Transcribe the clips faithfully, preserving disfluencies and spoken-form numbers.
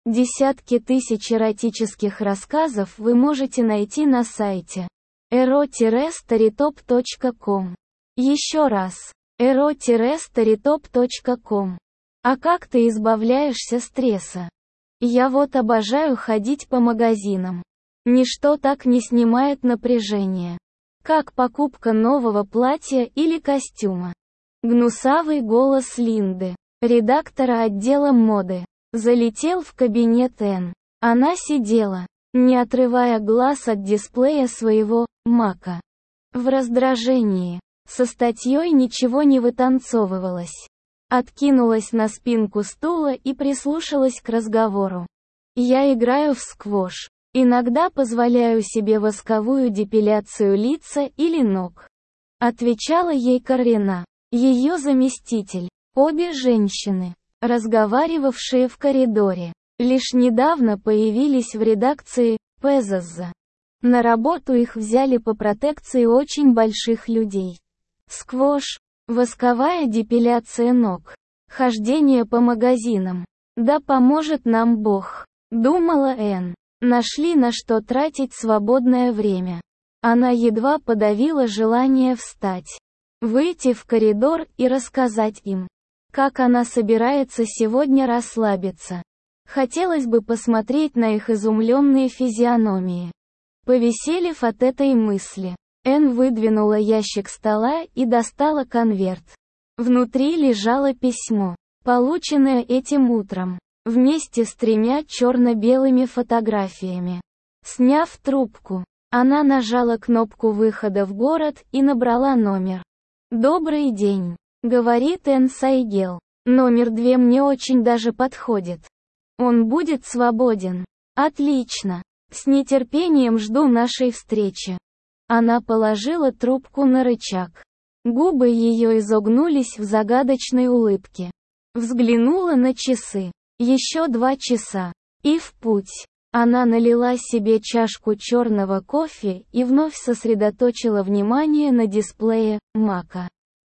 Десятки тысяч эротических рассказов вы можете найти на сайте эро старитоп точка ком. Еще раз. эро старитоп точка ком. А как ты избавляешься стресса? Я вот обожаю ходить по магазинам. Ничто так не снимает напряжение, как покупка нового платья или костюма. Гнусавый голос Линды, редактора отдела моды, залетел в кабинет Энн. Она сидела, не отрывая глаз от дисплея своего мака. В раздражении. Со статьей ничего не вытанцовывалось. Откинулась на спинку стула и прислушалась к разговору. Я играю в сквош. Иногда позволяю себе восковую депиляцию лица или ног. Отвечала ей Карина, ее заместитель. Обе женщины, разговаривавшие в коридоре, лишь недавно появились в редакции Пезаза. На работу их взяли по протекции очень больших людей. Сквош, восковая депиляция ног, хождение по магазинам. Да поможет нам Бог, думала Энн. Нашли на что тратить свободное время. Она едва подавила желание встать, выйти в коридор и рассказать им, как она собирается сегодня расслабиться. Хотелось бы посмотреть на их изумленные физиономии. Повеселев от этой мысли, Энн выдвинула ящик стола и достала конверт. Внутри лежало письмо, полученное этим утром, вместе с тремя черно-белыми фотографиями. Сняв трубку, она нажала кнопку выхода в город и набрала номер. «Добрый день», — говорит Энн Сайгел. «Номер две мне очень даже подходит. Он будет свободен. Отлично. С нетерпением жду нашей встречи». Она положила трубку на рычаг. Губы ее изогнулись в загадочной улыбке. Взглянула на часы. Еще два часа. И в путь. Она налила себе чашку черного кофе и вновь сосредоточила внимание на дисплее мака.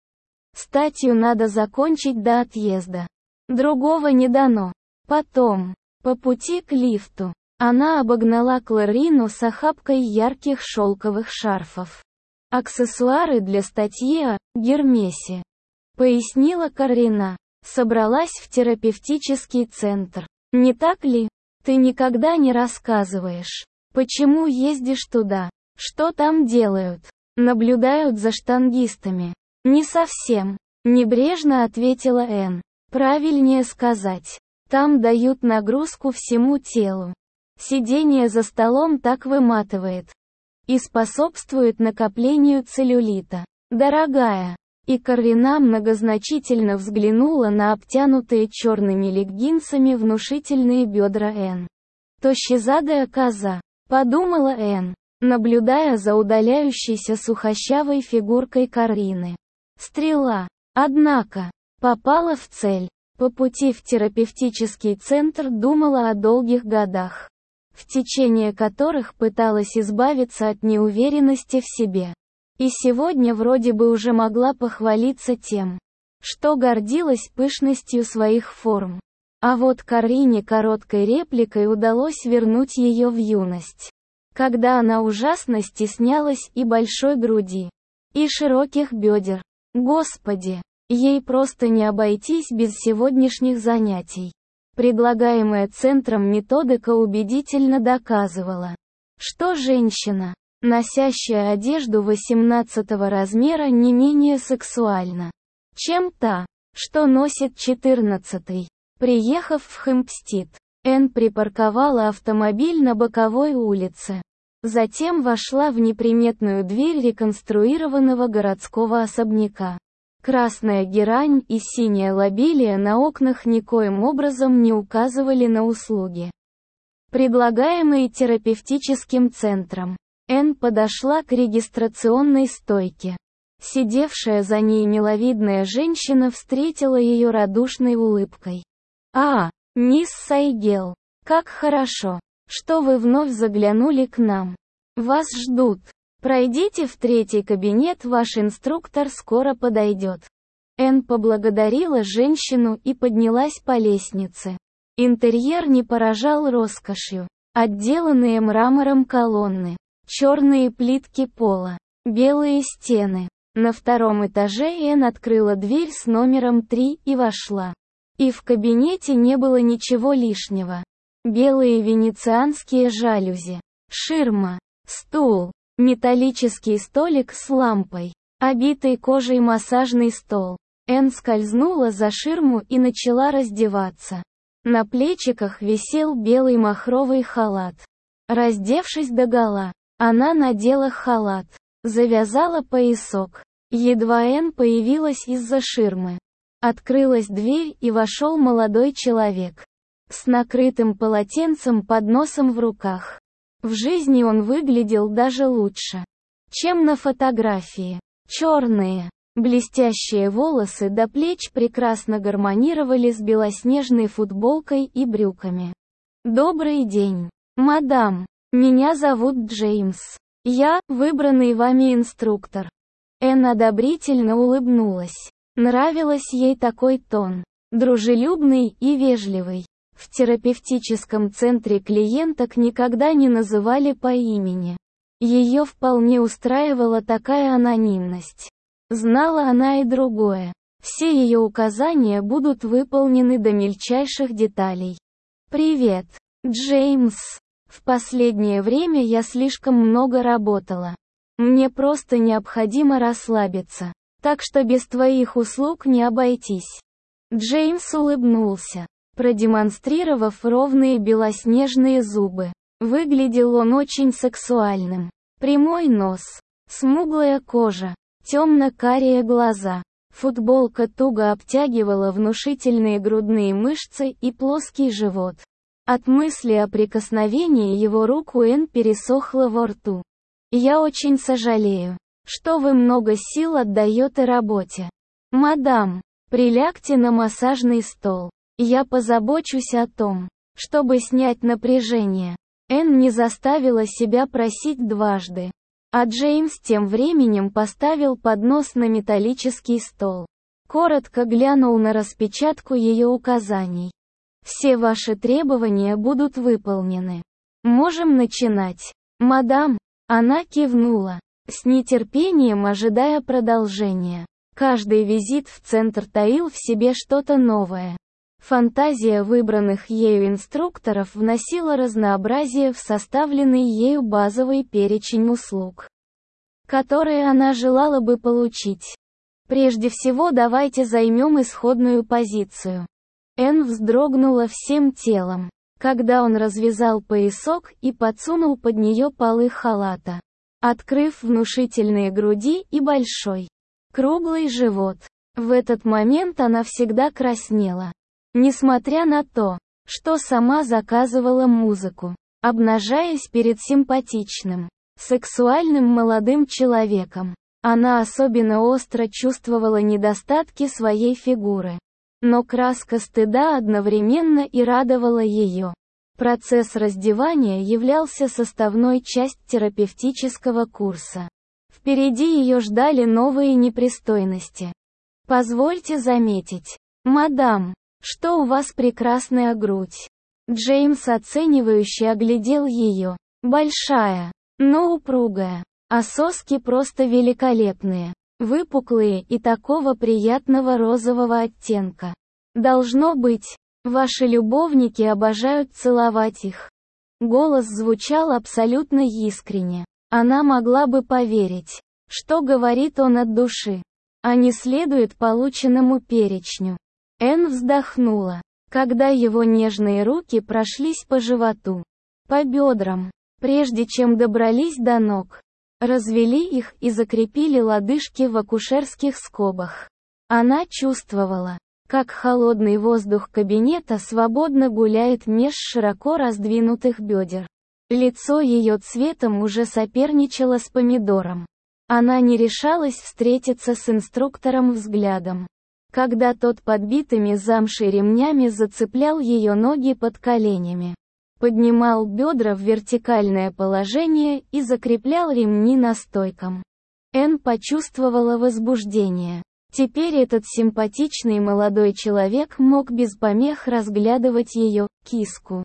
Статью надо закончить до отъезда. Другого не дано. Потом, по пути к лифту, она обогнала Кларину с охапкой ярких шелковых шарфов. «Аксессуары для статьи о Гермесе», — пояснила Карина. «Собралась в терапевтический центр. Не так ли? Ты никогда не рассказываешь, почему ездишь туда, что там делают, наблюдают за штангистами». «Не совсем», — небрежно ответила Энн. «Правильнее сказать, там дают нагрузку всему телу. Сидение за столом так выматывает и способствует накоплению целлюлита. Дорогая». И Карина многозначительно взглянула на обтянутые черными леггинсами внушительные бедра Энн. «Тощезадая коза», — подумала Энн, наблюдая за удаляющейся сухощавой фигуркой Карины. Стрела, однако, попала в цель. По пути в терапевтический центр думала о долгих годах, в течение которых пыталась избавиться от неуверенности в себе. И сегодня вроде бы уже могла похвалиться тем, что гордилась пышностью своих форм. А вот Карине короткой репликой удалось вернуть ее в юность, когда она ужасно стеснялась и большой груди, и широких бедер. Господи, ей просто не обойтись без сегодняшних занятий. Предлагаемая центром методика убедительно доказывала, что женщина, носящая одежду восемнадцатого размера, не менее сексуальна, чем та, что носит четырнадцатый. Приехав в Хэмпстед, Энн припарковала автомобиль на боковой улице. Затем вошла в неприметную дверь реконструированного городского особняка. Красная герань и синяя лобелия на окнах никоим образом не указывали на услуги, предлагаемые терапевтическим центром. Энн подошла к регистрационной стойке. Сидевшая за ней миловидная женщина встретила ее радушной улыбкой. «А, мисс Сайгел, как хорошо, что вы вновь заглянули к нам. Вас ждут. Пройдите в третий кабинет, ваш инструктор скоро подойдет». Энн поблагодарила женщину и поднялась по лестнице. Интерьер не поражал роскошью. Отделанные мрамором колонны, черные плитки пола, белые стены. На втором этаже Энн открыла дверь с номером три и вошла. И в кабинете не было ничего лишнего. Белые венецианские жалюзи, ширма, стул, металлический столик с лампой, обитый кожей массажный стол. Энн скользнула за ширму и начала раздеваться. На плечиках висел белый махровый халат. Раздевшись догола, она надела халат, завязала поясок. Едва Энн появилась из-за ширмы. Открылась дверь и вошел молодой человек. С накрытым полотенцем под носом в руках. В жизни он выглядел даже лучше, чем на фотографии. Черные, блестящие волосы до плеч прекрасно гармонировали с белоснежной футболкой и брюками. «Добрый день, мадам. Меня зовут Джеймс. Я – выбранный вами инструктор». Энн одобрительно улыбнулась. Нравилось ей такой тон. Дружелюбный и вежливый. В терапевтическом центре клиенток никогда не называли по имени. Ее вполне устраивала такая анонимность. Знала она и другое. Все ее указания будут выполнены до мельчайших деталей. «Привет, Джеймс. В последнее время я слишком много работала. Мне просто необходимо расслабиться. Так что без твоих услуг не обойтись». Джеймс улыбнулся, продемонстрировав ровные белоснежные зубы. Выглядел он очень сексуальным. Прямой нос, смуглая кожа, темно-карие глаза. Футболка туго обтягивала внушительные грудные мышцы и плоский живот. От мысли о прикосновении его рук у Энн пересохло во рту. «Я очень сожалею, что вы много сил отдаете работе. Мадам, прилягте на массажный стол. Я позабочусь о том, чтобы снять напряжение». Энн не заставила себя просить дважды. А Джеймс тем временем поставил поднос на металлический стол. Коротко глянул на распечатку ее указаний. «Все ваши требования будут выполнены. Можем начинать, мадам». Она кивнула, с нетерпением ожидая продолжения. Каждый визит в центр таил в себе что-то новое. Фантазия выбранных ею инструкторов вносила разнообразие в составленный ею базовый перечень услуг, которые она желала бы получить. Прежде всего давайте займем исходную позицию. Энн вздрогнула всем телом, когда он развязал поясок и подсунул под нее полы халата, открыв внушительные груди и большой, круглый живот. В этот момент она всегда краснела. Несмотря на то, что сама заказывала музыку, обнажаясь перед симпатичным, сексуальным молодым человеком, она особенно остро чувствовала недостатки своей фигуры. Но краска стыда одновременно и радовала ее. Процесс раздевания являлся составной частью терапевтического курса. Впереди ее ждали новые непристойности. «Позвольте заметить, мадам, что у вас прекрасная грудь». Джеймс оценивающе оглядел ее. Большая, но упругая, а соски просто великолепные, выпуклые и такого приятного розового оттенка. Должно быть, ваши любовники обожают целовать их. Голос звучал абсолютно искренне. Она могла бы поверить, что говорит он от души, а не следует полученному перечню. Энн вздохнула, когда его нежные руки прошлись по животу, по бедрам, прежде чем добрались до ног. Развели их и закрепили лодыжки в акушерских скобах. Она чувствовала, как холодный воздух кабинета свободно гуляет меж широко раздвинутых бедер. Лицо ее цветом уже соперничало с помидором. Она не решалась встретиться с инструктором взглядом, когда тот подбитыми замшей ремнями зацеплял ее ноги под коленями, поднимал бедра в вертикальное положение и закреплял ремни на стойкам. Энн почувствовала возбуждение, Теперь этот симпатичный молодой человек мог без помех разглядывать ее, киску.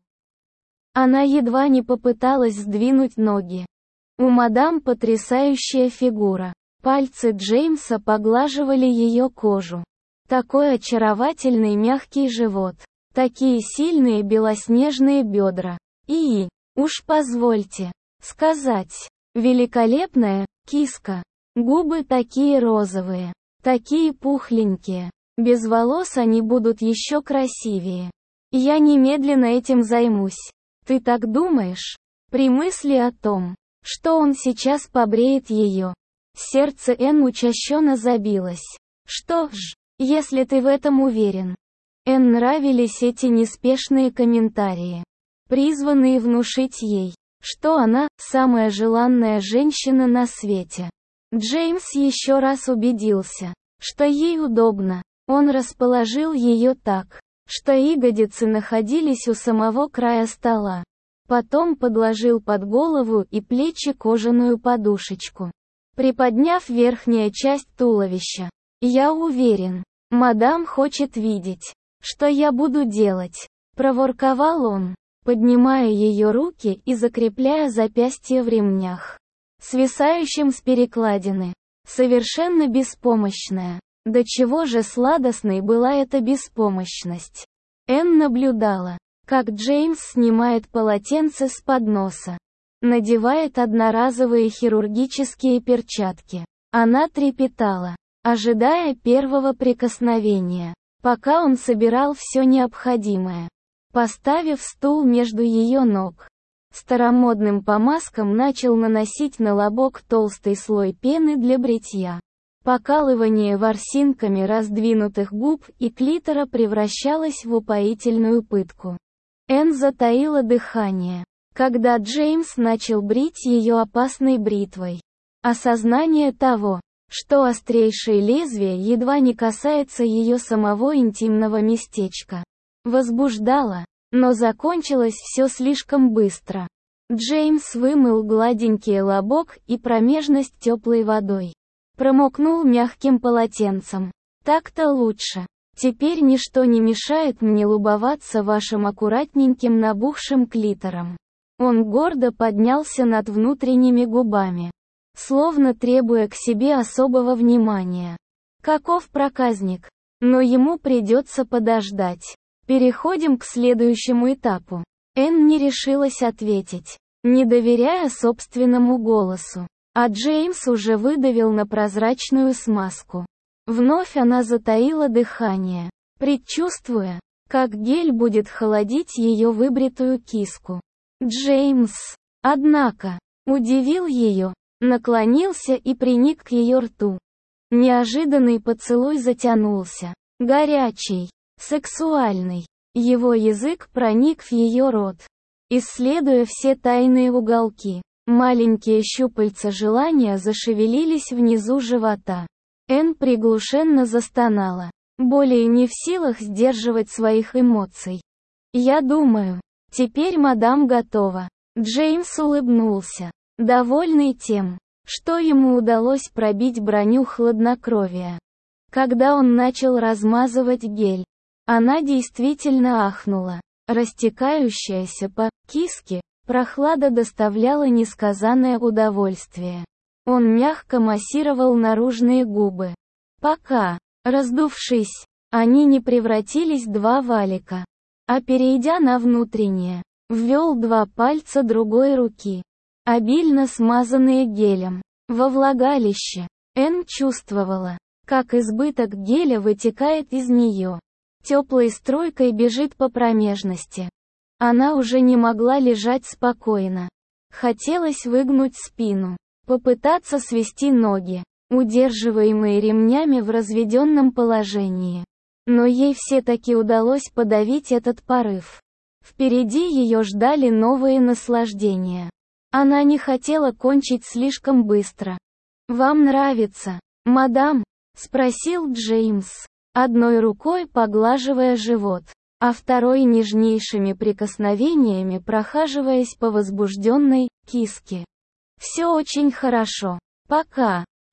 Она едва не попыталась сдвинуть ноги. У мадам потрясающая фигура. Пальцы Джеймса поглаживали ее кожу. Такой очаровательный мягкий живот. Такие сильные белоснежные бедра. И, уж позвольте сказать, великолепная киска. Губы такие розовые, такие пухленькие. Без волос они будут еще красивее. Я немедленно этим займусь. Ты так думаешь? При мысли о том, что он сейчас побреет ее, сердце Энн учащенно забилось. Что ж, если ты в этом уверен. Энн нравились эти неспешные комментарии, призванные внушить ей, что она – самая желанная женщина на свете. Джеймс еще раз убедился, что ей удобно. Он расположил ее так, что ягодицы находились у самого края стола. Потом подложил под голову и плечи кожаную подушечку, приподняв верхняя часть туловища. «Я уверен, мадам хочет видеть, что я буду делать», – проворковал он, поднимая ее руки и закрепляя запястья в ремнях, свисающим с перекладины. Совершенно беспомощная. До чего же сладостной была эта беспомощность. Энн наблюдала, как Джеймс снимает полотенце с подноса, надевает одноразовые хирургические перчатки. Она трепетала, ожидая первого прикосновения, пока он собирал все необходимое. Поставив стул между ее ног, старомодным помазком начал наносить на лобок толстый слой пены для бритья. Покалывание ворсинками раздвинутых губ и клитора превращалось в упоительную пытку. Энн затаила дыхание, когда Джеймс начал брить ее опасной бритвой. Осознание того, что острейшее лезвие едва не касается ее самого интимного местечка, возбуждало, но закончилось все слишком быстро. Джеймс вымыл гладенький лобок и промежность теплой водой. Промокнул мягким полотенцем. Так-то лучше. Теперь ничто не мешает мне любоваться вашим аккуратненьким набухшим клитором. Он гордо поднялся над внутренними губами, словно требуя к себе особого внимания. Каков проказник. Но ему придется подождать. Переходим к следующему этапу. Энн не решилась ответить, не доверяя собственному голосу. А Джеймс уже выдавил на прозрачную смазку. Вновь она затаила дыхание, предчувствуя, как гель будет холодить ее выбритую киску. Джеймс, однако, удивил ее, наклонился и приник к ее рту. Неожиданный поцелуй затянулся. Горячий, сексуальный. Его язык проник в ее рот, исследуя все тайные уголки. Маленькие щупальца желания зашевелились внизу живота. Энн приглушенно застонала, более не в силах сдерживать своих эмоций. «Я думаю, теперь мадам готова». Джеймс улыбнулся, довольный тем, что ему удалось пробить броню хладнокровия. Когда он начал размазывать гель, она действительно ахнула. Растекающаяся по киске прохлада доставляла несказанное удовольствие. Он мягко массировал наружные губы, пока, раздувшись, они не превратились в два валика. А перейдя на внутреннее, ввел два пальца другой руки, обильно смазанные гелем, во влагалище. Энн чувствовала, как избыток геля вытекает из нее, теплой струйкой бежит по промежности. Она уже не могла лежать спокойно. Хотелось выгнуть спину, попытаться свести ноги, удерживаемые ремнями в разведенном положении. Но ей все-таки удалось подавить этот порыв. Впереди ее ждали новые наслаждения. Она не хотела кончить слишком быстро. «Вам нравится, мадам?» – спросил Джеймс, одной рукой поглаживая живот, а второй нежнейшими прикосновениями прохаживаясь по возбужденной киске. «Все очень хорошо. Пока.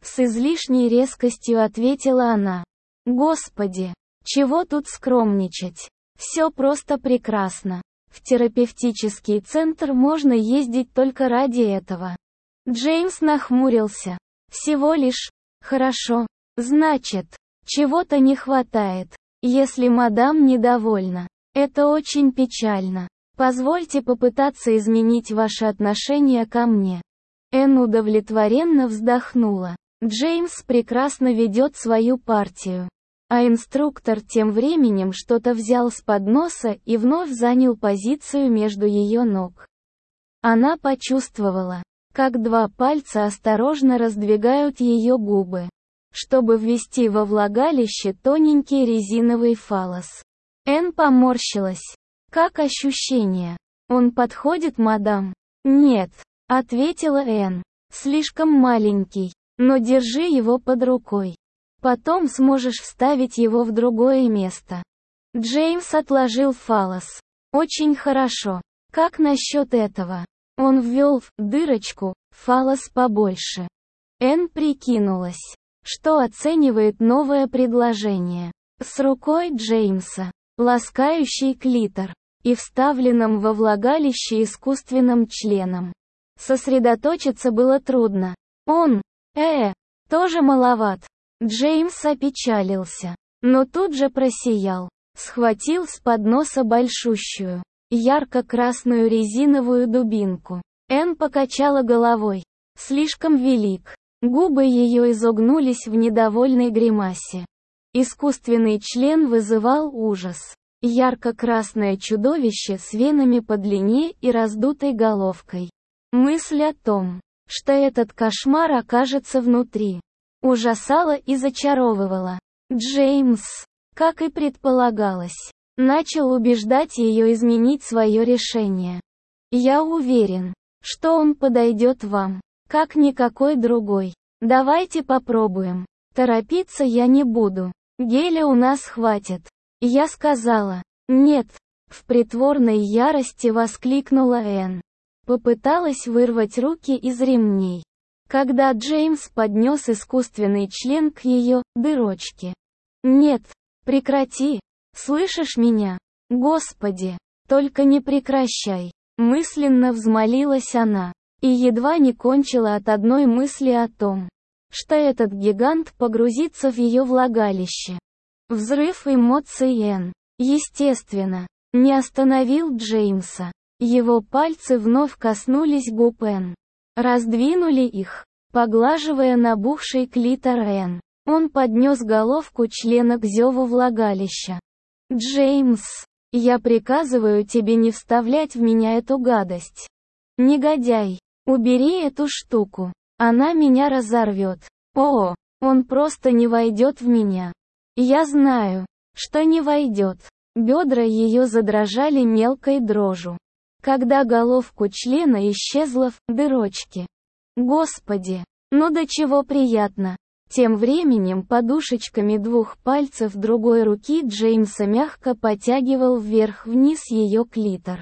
С излишней резкостью ответила она. Господи, чего тут скромничать? Все просто прекрасно. В терапевтический центр можно ездить только ради этого. Джеймс нахмурился. Всего лишь. Хорошо. Значит, чего-то не хватает. Если мадам недовольна. Это очень печально. Позвольте попытаться изменить ваши отношения ко мне. Энн удовлетворенно вздохнула. Джеймс прекрасно ведет свою партию. А инструктор тем временем что-то взял с подноса и вновь занял позицию между ее ног. Она почувствовала, как два пальца осторожно раздвигают ее губы, чтобы ввести во влагалище тоненький резиновый фаллос. Энн поморщилась. Как ощущение? Он подходит, мадам? Нет, ответила Энн. Слишком маленький, но держи его под рукой. Потом сможешь вставить его в другое место. Джеймс отложил фаллос. Очень хорошо. Как насчет этого? Он ввел в дырочку фаллос побольше. Энн прикинулась, что оценивает новое предложение. С рукой Джеймса, ласкающий клитор, и вставленным во влагалище искусственным членом. Сосредоточиться было трудно. Он, э, тоже маловат. Джеймс опечалился, но тут же просиял. Схватил с подноса большущую, ярко-красную резиновую дубинку. Энн покачала головой. Слишком велик. Губы ее изогнулись в недовольной гримасе. Искусственный член вызывал ужас. Ярко-красное чудовище с венами по длине и раздутой головкой. Мысль о том, что этот кошмар окажется внутри, ужасала и зачаровывала. Джеймс, как и предполагалось, начал убеждать ее изменить свое решение. «Я уверен, что он подойдет вам, как никакой другой. Давайте попробуем. Торопиться я не буду. Геля у нас хватит». Я сказала. «Нет», — в притворной ярости воскликнула Энн. Попыталась вырвать руки из ремней, когда Джеймс поднес искусственный член к ее дырочке. «Нет, прекрати! Слышишь меня? Господи, только не прекращай!» Мысленно взмолилась она, и едва не кончила от одной мысли о том, что этот гигант погрузится в ее влагалище. Взрыв эмоций Энн, естественно, не остановил Джеймса. Его пальцы вновь коснулись губ Энн. Раздвинули их, поглаживая набухший клитор Энн. Он поднес головку члена к зеву влагалища. «Джеймс, я приказываю тебе не вставлять в меня эту гадость. Негодяй, убери эту штуку. Она меня разорвет. О, он просто не войдет в меня. Я знаю, что не войдет». Бедра ее задрожали мелкой дрожью, когда головку члена исчезла в дырочке. Господи, ну до чего приятно. Тем временем подушечками двух пальцев другой руки Джеймса мягко потягивал вверх-вниз ее клитор.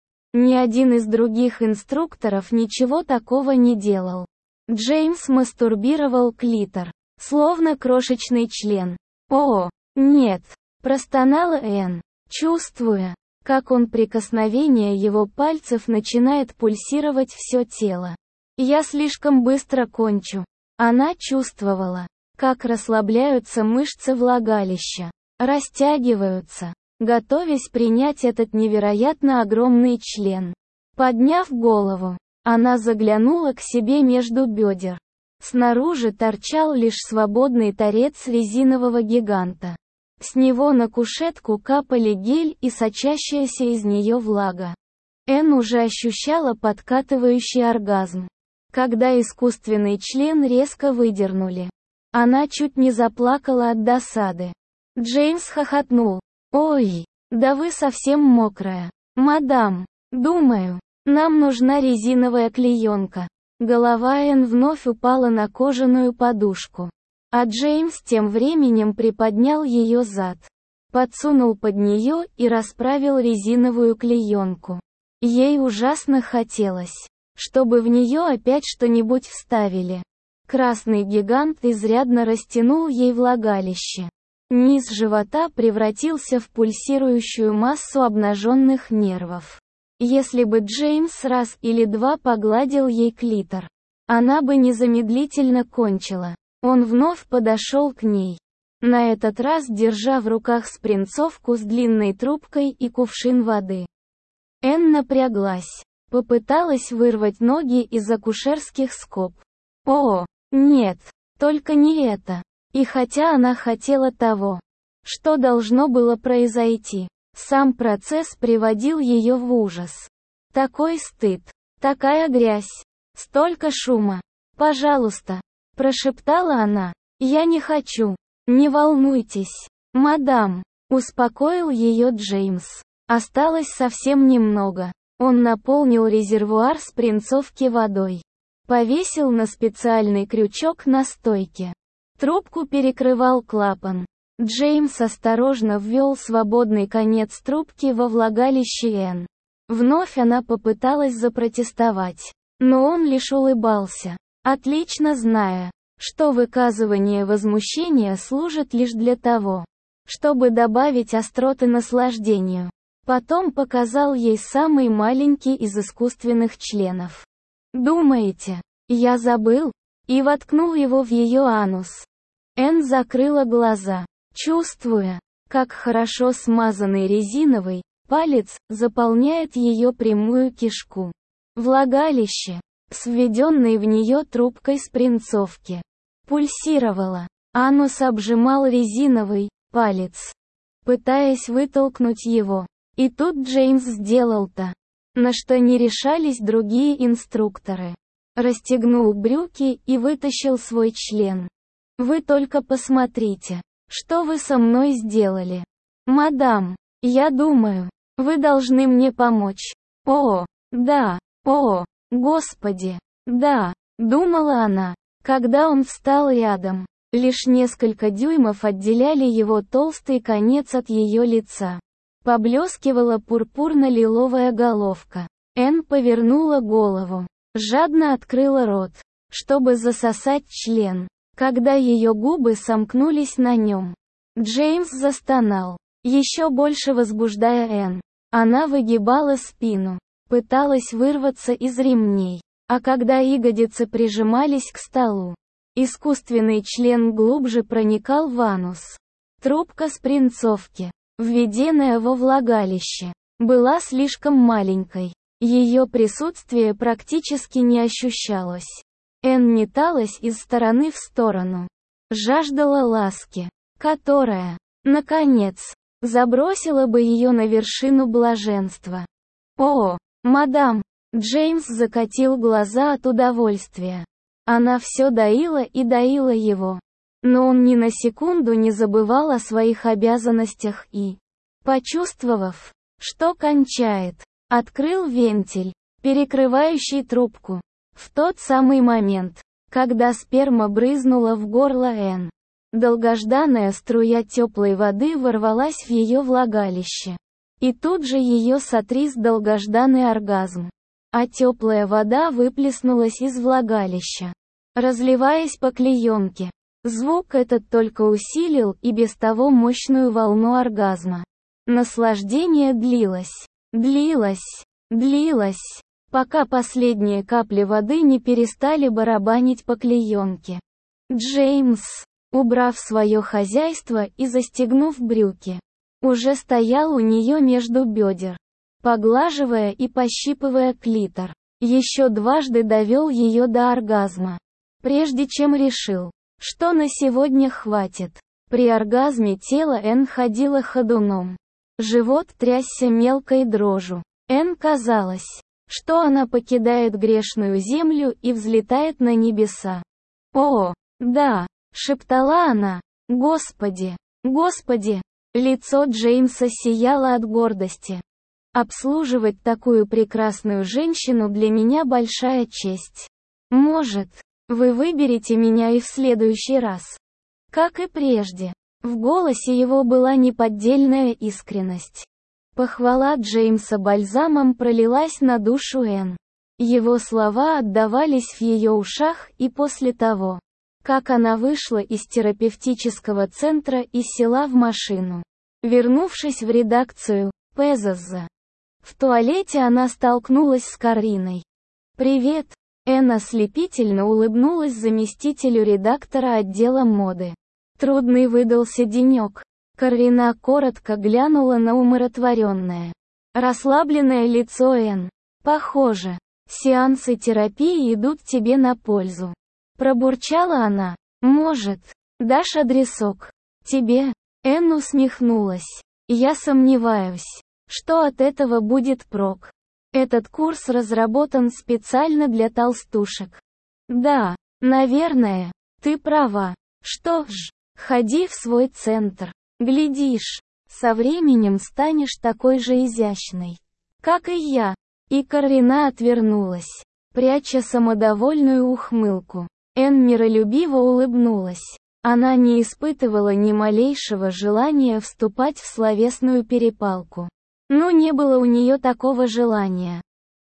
Ни один из других инструкторов ничего такого не делал. Джеймс мастурбировал клитор, словно крошечный член. «О, нет!» – простонала Энн, чувствуя, как он прикосновение его пальцев начинает пульсировать все тело. «Я слишком быстро кончу». Она чувствовала, как расслабляются мышцы влагалища, растягиваются, готовясь принять этот невероятно огромный член. Подняв голову, она заглянула к себе между бедер. Снаружи торчал лишь свободный торец резинового гиганта. С него на кушетку капали гель и сочащаяся из нее влага. Энн уже ощущала подкатывающий оргазм, когда искусственный член резко выдернули. Она чуть не заплакала от досады. Джеймс хохотнул. «Ой, да вы совсем мокрая. Мадам, думаю, нам нужна резиновая клеенка». Голова Энн вновь упала на кожаную подушку. А Джеймс тем временем приподнял ее зад, подсунул под нее и расправил резиновую клеенку. Ей ужасно хотелось, чтобы в нее опять что-нибудь вставили. Красный гигант изрядно растянул ей влагалище. Низ живота превратился в пульсирующую массу обнаженных нервов. Если бы Джеймс раз или два погладил ей клитор, она бы незамедлительно кончила. Он вновь подошел к ней. На этот раз держа в руках спринцовку с длинной трубкой и кувшин воды. Энн напряглась. Попыталась вырвать ноги из акушерских скоб. О, нет, только не это. И хотя она хотела того, что должно было произойти, сам процесс приводил ее в ужас. Такой стыд, такая грязь, столько шума. «Пожалуйста», — прошептала она, — «я не хочу». «Не волнуйтесь, мадам», — успокоил ее Джеймс. Осталось совсем немного. Он наполнил резервуар спринцовки водой. Повесил на специальный крючок на стойке. Трубку перекрывал клапан. Джеймс осторожно ввел свободный конец трубки во влагалище Энн. Вновь она попыталась запротестовать. Но он лишь улыбался, отлично зная, что выказывание возмущения служит лишь для того, чтобы добавить остроты наслаждению. Потом показал ей самый маленький из искусственных членов. «Думаете, я забыл?» И воткнул его в ее анус. Энн закрыла глаза, чувствуя, как хорошо смазанный резиновый палец заполняет ее прямую кишку. Влагалище, с введенной в нее трубкой спринцовки, пульсировало. Анус обжимал резиновый палец, пытаясь вытолкнуть его. И тут Джеймс сделал то, на что не решались другие инструкторы. Расстегнул брюки и вытащил свой член. «Вы только посмотрите, что вы со мной сделали. Мадам, я думаю, вы должны мне помочь». «О, да, о, Господи, да», — думала она, когда он встал рядом. Лишь несколько дюймов отделяли его толстый конец от ее лица. Поблескивала пурпурно-лиловая головка. Энн повернула голову, жадно открыла рот, чтобы засосать член. Когда ее губы сомкнулись на нем, Джеймс застонал, еще больше возбуждая Энн. Она выгибала спину, пыталась вырваться из ремней, а когда ягодицы прижимались к столу, искусственный член глубже проникал в анус. Трубка спринцовки, введенная во влагалище, была слишком маленькой. Ее присутствие практически не ощущалось. Энн металась из стороны в сторону. Жаждала ласки, которая, наконец, забросила бы ее на вершину блаженства. «О, мадам!» Джеймс закатил глаза от удовольствия. Она все доила и доила его. Но он ни на секунду не забывал о своих обязанностях и, почувствовав, что кончает, открыл вентиль, перекрывающий трубку. В тот самый момент, когда сперма брызнула в горло Энн, долгожданная струя теплой воды ворвалась в ее влагалище. И тут же ее сотряс долгожданный оргазм. А теплая вода выплеснулась из влагалища, разливаясь по клеенке. Звук этот только усилил и без того мощную волну оргазма. Наслаждение длилось, длилось, длилось, пока последние капли воды не перестали барабанить по клеенке. Джеймс, убрав свое хозяйство и застегнув брюки, уже стоял у нее между бедер, поглаживая и пощипывая клитор. Еще дважды довел ее до оргазма, прежде чем решил, что на сегодня хватит. При оргазме тело Энн ходило ходуном. Живот трясся мелкой дрожью. Энн казалось, что она покидает грешную землю и взлетает на небеса. «О, да», — шептала она, — «Господи, Господи!» Лицо Джеймса сияло от гордости. «Обслуживать такую прекрасную женщину для меня большая честь. Может, вы выберете меня и в следующий раз». Как и прежде, в голосе его была неподдельная искренность. Похвала Джеймса бальзамом пролилась на душу Энн. Его слова отдавались в ее ушах и после того, как она вышла из терапевтического центра и села в машину. Вернувшись в редакцию, Пезоза. В туалете она столкнулась с Кариной. «Привет!» Энн ослепительно улыбнулась заместителю редактора отдела моды. Трудный выдался денек. Карина коротко глянула на умиротворенное, расслабленное лицо Энн. «Похоже, сеансы терапии идут тебе на пользу». Пробурчала она. «Может, дашь адресок? Тебе?» Энн усмехнулась. «Я сомневаюсь, что от этого будет прок. Этот курс разработан специально для толстушек». «Да, наверное, ты права. Что ж, ходи в свой центр. Глядишь, со временем станешь такой же изящной, как и я». И Карина отвернулась, пряча самодовольную ухмылку. Энн миролюбиво улыбнулась. Она не испытывала ни малейшего желания вступать в словесную перепалку. Но не было у нее такого желания.